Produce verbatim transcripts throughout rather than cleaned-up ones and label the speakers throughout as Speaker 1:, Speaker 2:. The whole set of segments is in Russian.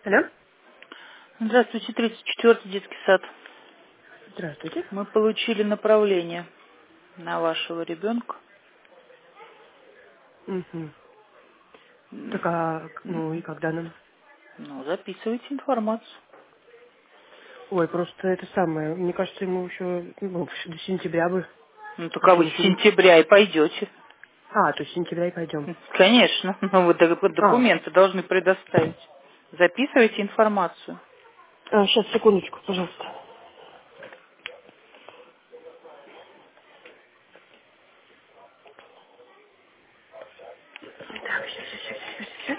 Speaker 1: Алло?
Speaker 2: Здравствуйте, тридцать четвёртый детский сад.
Speaker 1: Здравствуйте.
Speaker 2: Мы получили направление на вашего ребенка.
Speaker 1: Угу.
Speaker 2: М,
Speaker 1: Так, а, к- ну и когда нам?
Speaker 2: Ну, записывайте информацию.
Speaker 1: Ой, просто это самое, мне кажется, ему еще, ну, до сентября бы.
Speaker 2: Ну, только
Speaker 1: Еще
Speaker 2: вы с
Speaker 1: ничего не...
Speaker 2: сентября и пойдете.
Speaker 1: А, то есть с сентября и пойдем.
Speaker 2: М, Конечно, но вы дог-
Speaker 1: А,
Speaker 2: документы должны предоставить. Записывайте информацию.
Speaker 1: а, сейчас, секундочку, пожалуйста. Так, сейчас, сейчас, сейчас, сейчас.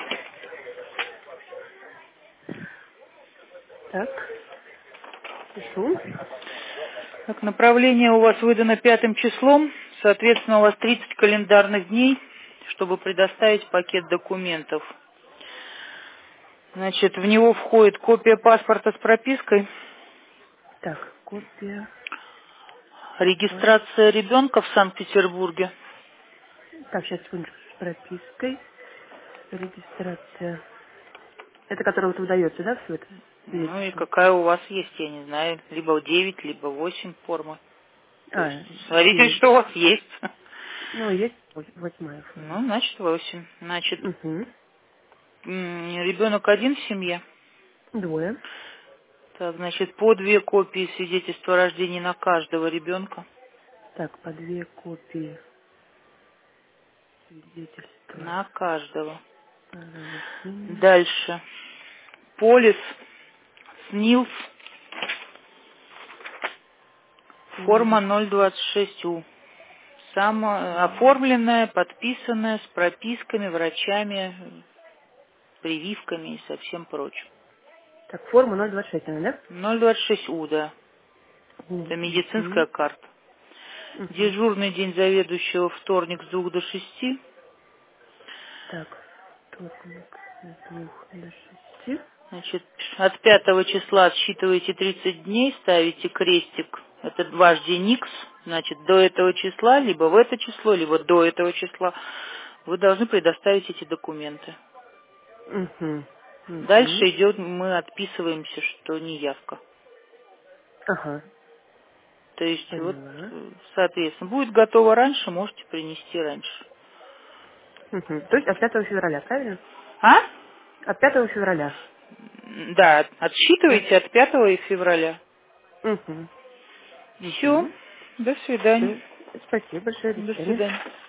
Speaker 1: Так, пишу.
Speaker 2: Так, направление у вас выдано пятым числом, соответственно, у вас тридцать календарных дней, чтобы предоставить пакет документов. Значит, в него входит копия паспорта с пропиской,
Speaker 1: Так, копия. пас-
Speaker 2: регистрация ребенка в Санкт-Петербурге.
Speaker 1: Так, сейчас, секундочку, с пропиской. Регистрация. Это которая вот выдается, да, все это
Speaker 2: Ну и
Speaker 1: свидетельство?
Speaker 2: какая у вас есть, я не знаю, либо девять, либо восемь форма. То есть
Speaker 1: А,
Speaker 2: смотрите,
Speaker 1: девять.
Speaker 2: что у вас есть.
Speaker 1: Ну, есть вось- восьмая
Speaker 2: Ну,
Speaker 1: форма.
Speaker 2: значит, восемь. Значит,
Speaker 1: Угу.
Speaker 2: м, ребенок один в семье.
Speaker 1: Двое.
Speaker 2: Так, значит, по две копии свидетельства о рождении на каждого ребенка.
Speaker 1: Так, по две копии свидетельства
Speaker 2: На каждого.
Speaker 1: о рождении.
Speaker 2: Дальше. Полис, СНИЛС,
Speaker 1: Полис.
Speaker 2: форма ноль двадцать шесть У. Само,
Speaker 1: м,
Speaker 2: оформленная, подписанная, с прописками, врачами, прививками и со всем прочим.
Speaker 1: Так, форма ноль двадцать шесть, наверное, да?
Speaker 2: ноль двадцать шесть У, да.
Speaker 1: Угу.
Speaker 2: Это медицинская карта.
Speaker 1: Угу.
Speaker 2: Дежурный день заведующего вторник с двух до шести.
Speaker 1: Так, вторник с двух до шести.
Speaker 2: Значит, от пятого числа отсчитываете тридцать дней, ставите крестик. Это ваш день Икс. Значит, до этого числа, либо в это число, либо до этого числа вы должны предоставить эти документы.
Speaker 1: Угу. Угу.
Speaker 2: Дальше идет, мы отписываемся, что неявка.
Speaker 1: Ага,
Speaker 2: То есть, вот,
Speaker 1: поняла.
Speaker 2: э, соответственно, будет готово раньше, можете принести раньше.
Speaker 1: Угу. То есть от пятого февраля, правильно?
Speaker 2: А?
Speaker 1: От пятого февраля.
Speaker 2: М, Да,
Speaker 1: Да.
Speaker 2: отсчитывайте от пятого февраля.
Speaker 1: Угу.
Speaker 2: Все.
Speaker 1: Угу.
Speaker 2: До свидания.
Speaker 1: Все. Спасибо большое, до
Speaker 2: До
Speaker 1: свидания.
Speaker 2: свидания.